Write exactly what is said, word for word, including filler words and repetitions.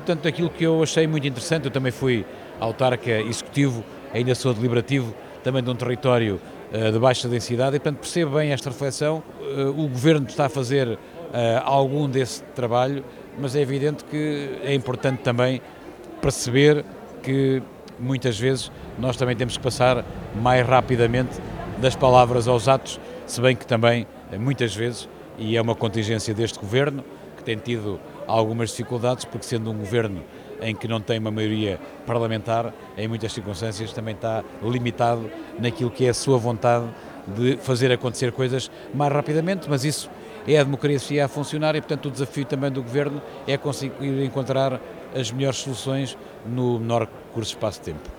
portanto, aquilo que eu achei muito interessante, eu também fui autarca executivo, ainda sou deliberativo, também de um território uh, de baixa densidade, e portanto percebo bem esta reflexão. Uh, o Governo está a fazer uh, algum desse trabalho, mas é evidente que é importante também perceber que muitas vezes nós também temos que passar mais rapidamente das palavras aos atos, se bem que também, muitas vezes, e é uma contingência deste Governo, que tem tido algumas dificuldades, porque sendo um Governo em que não tem uma maioria parlamentar, em muitas circunstâncias também está limitado naquilo que é a sua vontade de fazer acontecer coisas mais rapidamente, mas isso é a democracia a funcionar e, portanto, o desafio também do Governo é conseguir encontrar as melhores soluções no menor curto espaço de tempo.